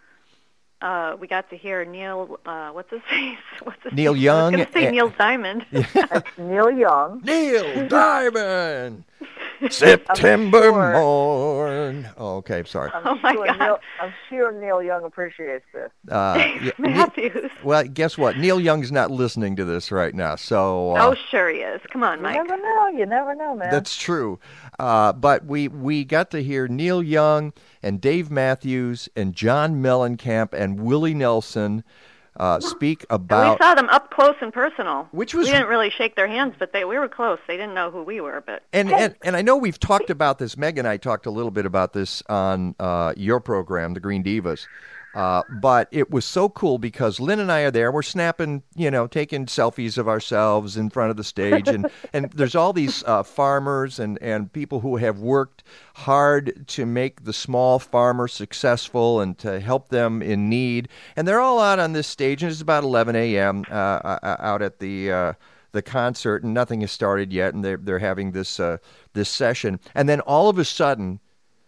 uh, we got to hear Neil. Uh, what's his face? What's his Neil name? Young I was going to say and- Neil Diamond. That's Neil Young. Neil Diamond. September sure- morn. Oh, okay. Sorry. I'm, Oh, my sure God. Neil, I'm sure Neil Young appreciates this. Uh, yeah, Ne- Matthews. well, guess what? Neil Young's not listening to this right now, so uh, Oh, sure he is. Come on, You Mike. never know. You never know, man. that's true. Uh, but we we got to hear Neil Young and Dave Matthews and John Mellencamp and Willie Nelson uh, speak And about. we saw them up close and personal. Which was- we didn't really shake their hands, but they we were close. They didn't know who we were, but And, and and I know we've talked about this. Meg and I talked a little bit about this on uh, your program, The Green Divas. Uh, but it was so cool because Lynn and I are there. We're snapping, you know, taking selfies of ourselves in front of the stage. And, and there's all these uh, farmers and, and people who have worked hard to make the small farmer successful and to help them in need. And they're all out on this stage. And it's about eleven a.m. Uh, uh, out at the uh, the concert. And nothing has started yet. And they're, they're having this, uh, this session. And then all of a sudden,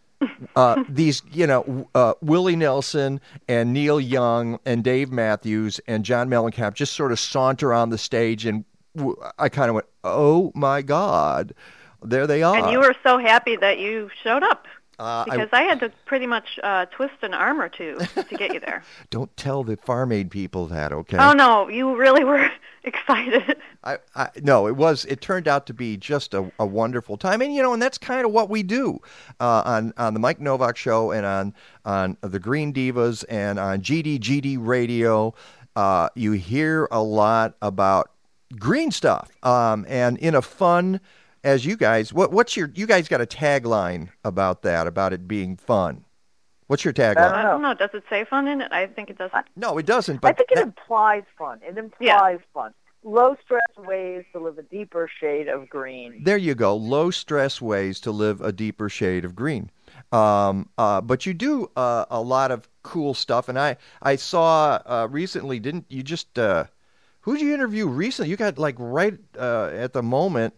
uh, these, you know, uh, Willie Nelson and Neil Young and Dave Matthews and John Mellencamp just sort of saunter on the stage, and w- I kind of went, "Oh my God, there they are!" and you were so happy that you showed up. Uh, I- Because I, had to pretty much uh, twist an arm or two to get you there. Don't tell the Farm Aid people that, okay? Oh no, you really were excited. I, I no, it was. It turned out to be just a, a wonderful time, and you know, and that's kind of what we do uh, on on the Mike Novak Show and on on the Green Divas and on G D G D Radio. Uh, you hear a lot about green stuff, um, and in a fun. As you guys, what what's your? You guys got a tagline about that, about it being fun. What's your tagline? I don't know. Does it say fun in it? I think it doesn't. No, it doesn't. I But think it that- implies fun. It implies fun. Low stress ways to live a deeper shade of green. there you go. Low stress ways to live a deeper shade of green. Um, uh, but you do uh, a lot of cool stuff, and I I saw uh, recently. Didn't you just? Uh, who did you interview recently? You got like right uh, at the moment.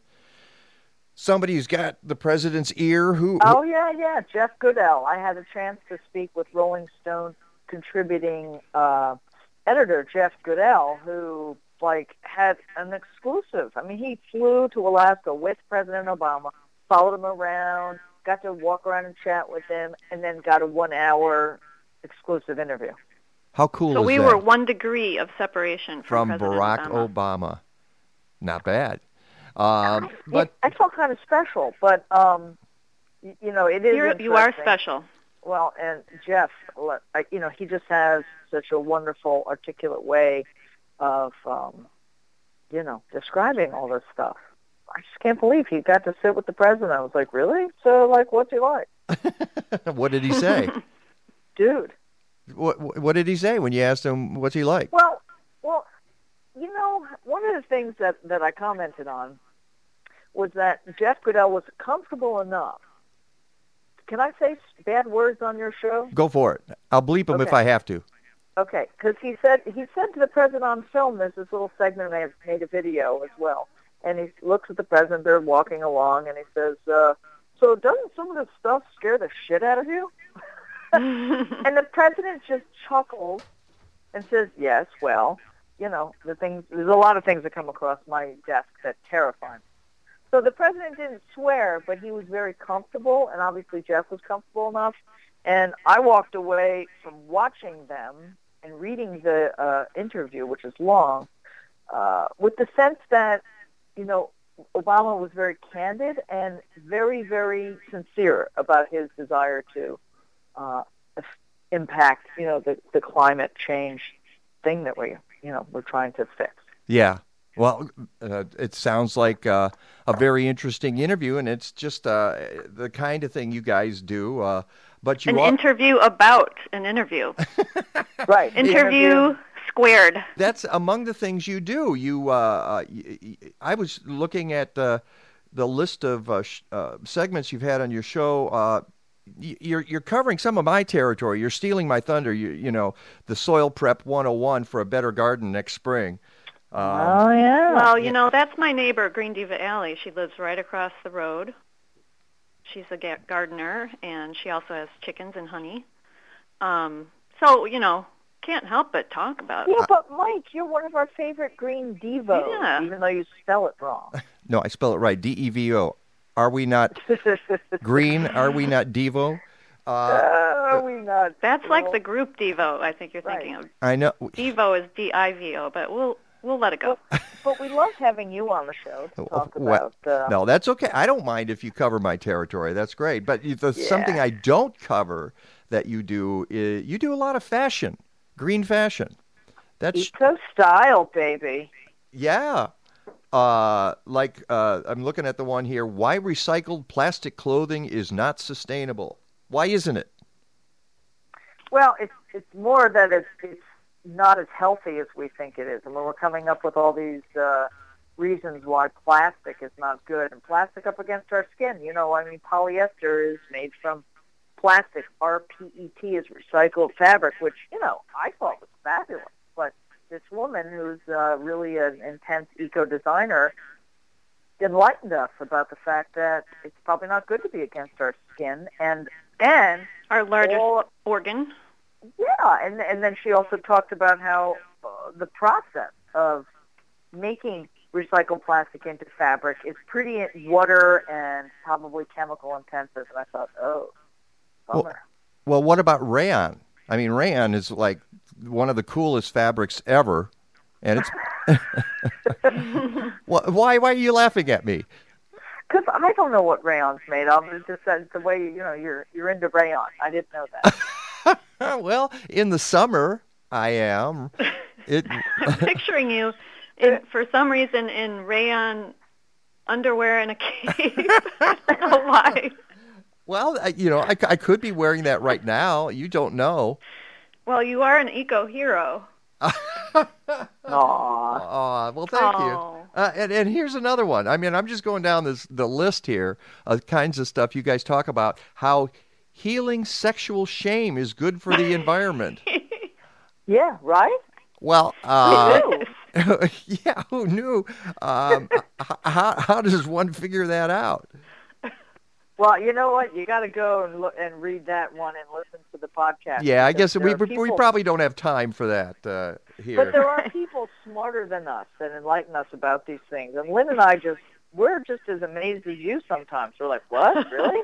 Somebody who's got the president's ear. Who? who Oh yeah, yeah, Jeff Goodell. I had a chance to speak with Rolling Stone contributing uh, editor Jeff Goodell, who like had an exclusive. I mean, he flew to Alaska with President Obama, followed him around, got to walk around and chat with him, and then got a one-hour exclusive interview. How cool So is we that? were one degree of separation from, From President Barack Obama. Obama. Not bad. Um, but I felt kind of special, but um, y- you know, it is. You're, you are interesting. special. Well, and Jeff, le- I- you know, he just has such a wonderful, articulate way of, um, you know, describing all this stuff. I just can't believe he got to sit with the president. I was like, really? So, like, what's he like? what did he say? Dude. What What did he say when you asked him what's he like? Well, well, you know, one of the things that, that I commented on was that Jeff Goodell was comfortable enough. Can I say bad words on your show? Go for it. I'll bleep him if Okay. I have to. Okay, because he said he said to the president on film, there's this little segment, and I made a video as well, and he looks at the president, they're walking along, and he says, uh, so doesn't some of this stuff scare the shit out of you? And the president just chuckles and says, yes, well, you know, the things, there's a lot of things that come across my desk that terrify me. So the president didn't swear, but he was very comfortable, and obviously Jeff was comfortable enough. And I walked away from watching them and reading the uh, interview, which is long, uh, with the sense that, you know, Obama was very candid and very, very sincere about his desire to uh, impact, you know, the, the climate change thing that we, you know, we're trying to fix. Yeah, Well, uh, it sounds like uh, a very interesting interview, and it's just uh, the kind of thing you guys do. Uh, but you An are... interview about an interview. Right. Interview, interview squared. That's among the things you do. You, uh, y- y- I was looking at uh, the list of uh, sh- uh, segments you've had on your show. Uh, y- you're you're covering some of my territory. You're stealing my thunder. You you know, the Soil Prep one oh one for a better garden next spring. Um, oh, yeah. Well, you know, that's my neighbor, Green Diva Alley. She lives right across the road. She's a ga- gardener, and she also has chickens and honey. Um, so, you know, can't help but talk about it. Yeah, but Mike, you're one of our favorite Green Divos, Yeah. even though you spell it wrong. No, I spell it right. D E V O. Are we not green? Are we not Devo? Uh, Are we not? That's like the group Devo, I think you're thinking of. I know. Devo is D I V O, but we'll we'll let it go. But we love having you on the show to talk Well, about. Uh, no, that's okay. I don't mind if you cover my territory. That's great. But you- the, Yeah. something I don't cover that you do is you do a lot of fashion, green fashion. That's Eco style, baby. yeah. Uh, like uh, I'm looking at the one here. Why recycled plastic clothing is not sustainable? Why isn't it? Well, it's it's more that it's it's not as healthy as we think it is. I mean, we're coming up with all these uh, reasons why plastic is not good, and plastic up against our skin. You know, I mean, polyester is made from plastic. R P E T is recycled fabric, which you know I thought was fabulous. But this woman, who's uh, really an intense eco designer, enlightened us about the fact that it's probably not good to be against our skin, and and Our largest all- organ. Yeah, and and then she also talked about how uh, the process of making recycled plastic into fabric is pretty water and probably chemical intensive. And I thought, oh, bummer. Well, well, what about rayon? I mean, rayon is like one of the coolest fabrics ever, and it's. Wh- why? Why are you laughing at me? Because I don't know what rayon's made of. It's just that the way you know you're you're into rayon. I didn't know that. Well, in the summer, I am. It. I'm picturing you, in, for some reason, in rayon underwear and a cape. I don't know why. Well, I, you know, I, I could be wearing that right now. You don't know. Well, you are an eco hero. Aww. Aw, well, thank Aw. you. Uh, and, and here's another one. I mean, I'm just going down this the list here of kinds of stuff you guys talk about, how healing sexual shame is good for the environment. Yeah, right? Well, uh, Who knew? yeah, who knew? Um, h- how, how does one figure that out? Well, you know what? You got to go and look and read that one and listen to the podcast. Yeah, I because guess there we are we, we people- probably don't have time for that uh, here. But there are people smarter than us that enlighten us about these things. And Lynn and I just, we're just as amazed as you sometimes. We're like, what? Really?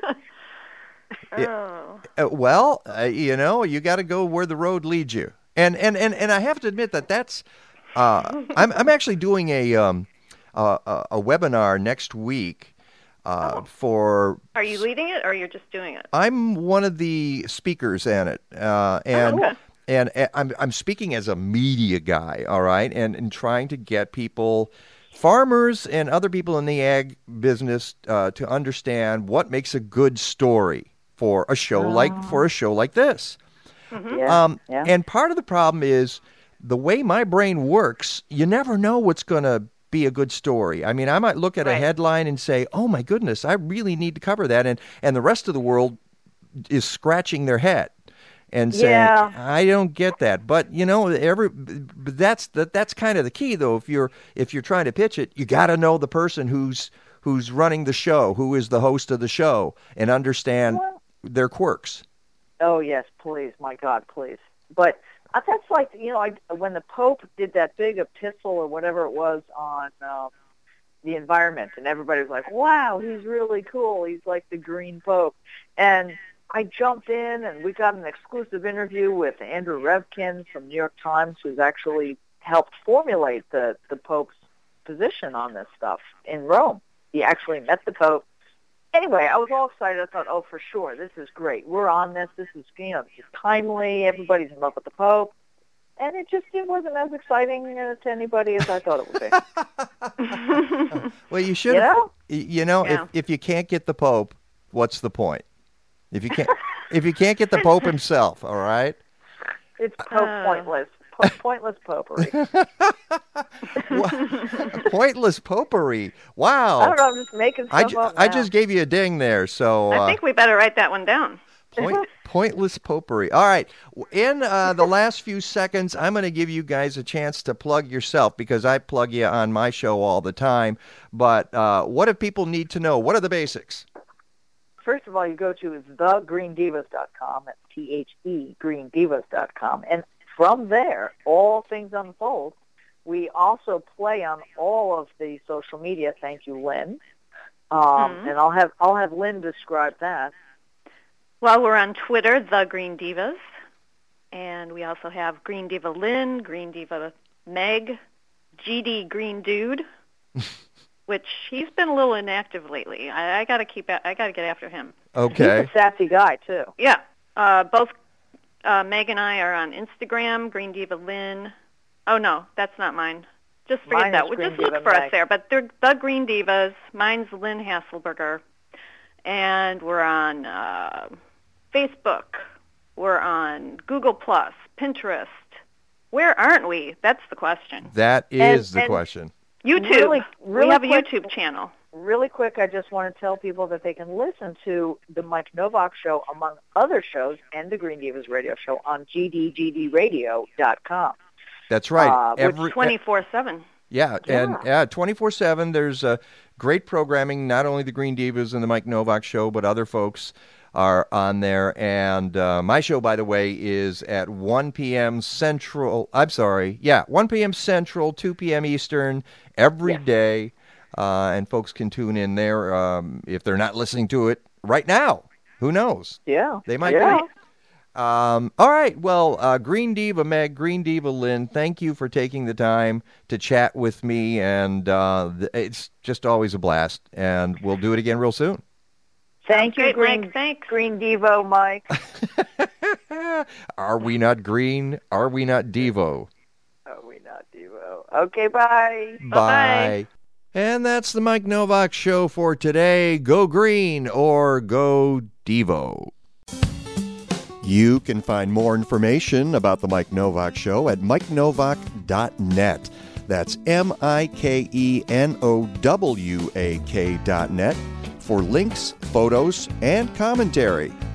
Oh. Uh, well, uh, you know, you got to go where the road leads you, and and and, and I have to admit that that's. Uh, I'm I'm actually doing a um a, a, a webinar next week uh, for. Are you leading it, or you're just doing it? I'm one of the speakers in it, uh, and. okay. And uh, I'm I'm speaking as a media guy, all right, and, and trying to get people, farmers and other people in the ag business, uh, to understand what makes a good story for a show like for a show like this. Mm-hmm. Yeah, Um, yeah. And part of the problem is the way my brain works. You never know what's going to be a good story. I mean, I might look at a Right. headline and say, "Oh my goodness, I really need to cover that," and and the rest of the world is scratching their head and saying, Yeah. "I don't get that." But you know, every but that's that that's kind of the key, though. If you're if you're trying to pitch it, you got to know the person who's who's running the show, who is the host of the show, and understand their quirks. Oh, yes, please. My God, please. But uh, that's like, you know, I, when the Pope did that big epistle or whatever it was on um, the environment, and everybody was like, wow, he's really cool. He's like the Green Pope. And I jumped in, and we got an exclusive interview with Andrew Revkin from New York Times, who's actually helped formulate the, the Pope's position on this stuff in Rome. He actually met the Pope. Anyway, I was all excited. I thought, oh, for sure, this is great. We're on this. This is, you know, this is timely. Everybody's in love with the Pope. and it just it wasn't as exciting uh, to anybody as I thought it would be. Well, you should. You know, you know Yeah. if if you can't get the Pope, what's the point? If you can't, if you can't get the Pope himself, all right. It's po- Uh. pointless, po- pointless popery. Pointless popery. Wow. I don't know. I'm just making stuff I, ju- up I now. just gave you a ding there. So I uh, think we better write that one down. point, pointless popery. All right. In uh, the last few seconds, I'm going to give you guys a chance to plug yourself because I plug you on my show all the time. But uh, what do people need to know? What are the basics? First of all, you go to the green divas dot com. That's T H E, green divas dot com. And from there, all things unfold. We also play on all of the social media. Thank you, Lynn. Um, Mhm. And I'll have I'll have Lynn describe that. Well, we're on Twitter, The Green Divas, and we also have Green Diva Lynn, Green Diva Meg, G D Green Dude, which he's been a little inactive lately. I, I got to keep a- I got to get after him. Okay. He's a sassy guy too. Yeah, uh, both uh, Meg and I are on Instagram, Green Diva Lynn. Oh no, that's not mine. Just forget Mine that. is We'll Green just look Diva for us Meg. there. But they're The Green Divas. Mine's Lynn Hasselberger. And we're on uh, Facebook. We're on Google Plus, Pinterest. Where aren't we? That's the question. That And- is the and- question. YouTube. Really- really we have a quick- YouTube channel. Really quick, I just want to tell people that they can listen to the Mike Novak Show, among other shows, and the Green Divas Radio Show on G D G D radio dot com. That's right. Uh, which Every- twenty-four seven. Yeah, and yeah, twenty-four seven. There's uh, great programming. Not only the Green Divas and the Mike Novak Show, but other folks are on there. And uh, my show, by the way, is at one p.m. Central. I'm sorry. Yeah, one p.m. Central, two p.m. Eastern every day. Uh, and folks can tune in there um, if they're not listening to it right now. Who knows? Yeah. They might yeah. be. Um, all right. Well, uh, Green Diva Meg, Green Diva Lynn, thank you for taking the time to chat with me. And uh, th- it's just always a blast. And we'll do it again real soon. Thank you, Great, Green, Mike. Thanks. Green Devo, Mike. Are we not green? Are we not Devo? Oh, we not Devo. Okay, bye. Bye. And that's the Mike Novak Show for today. Go green or go Devo. You can find more information about the Mike Novak Show at mike novak dot net. That's M I K E N O W A K dot net for links, photos, and commentary.